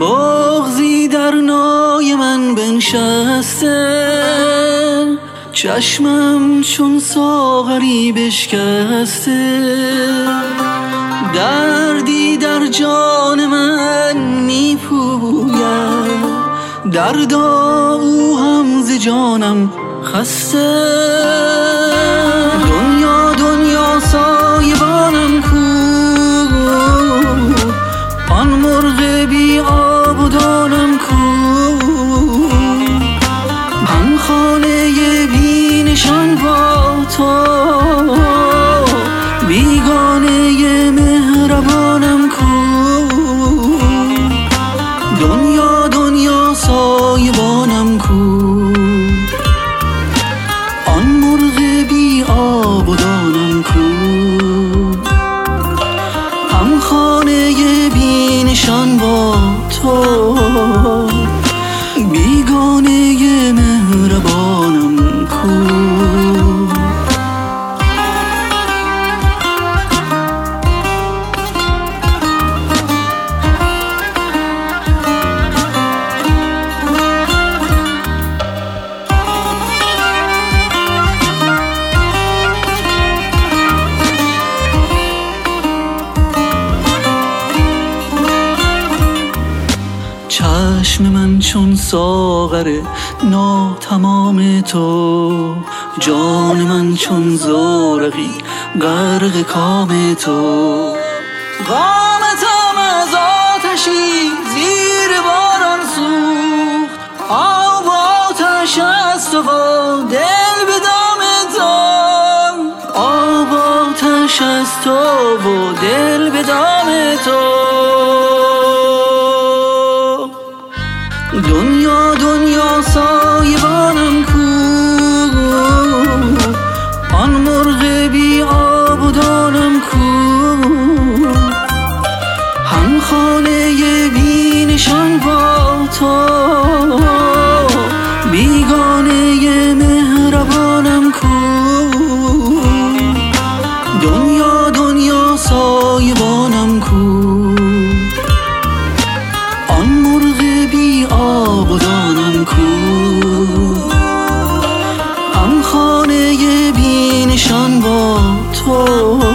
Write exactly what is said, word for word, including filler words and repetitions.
بغضی در نای من بنشسته، چشمم چون ساغری بشکسته، دردی در جان من میپوید، دردا او هم ز جانم خسته. دنیا دنیا سایبانم کو، آن مرغ بی آب و دانم کو، آن خانه بی نشان با تو، بیگانه مهربانم کو. دنیا دنیا سایبانم کو، آن مرغ بی آب و دانم کو، هم خانه بی نشان با تو، بیگانه مهربانم کو. چشم من چون ساغر ناتمام تو، جان من چون زورقی غرق کام تو، قامتم از آتشی زیر باران سوخت، آب و آتش است و دل به دام تو، آب و آتش است و دل به دام تو. دنیا دنیا سایبانم کو، آن مرغ بی آب و دانم کو، هم خانه بی نشان با تو، بیگانه مهربانم کو. دنیا دنیا سایبانم کو، آن مرغ بی آب و دانم کو، هم خانه بی نشان با تو.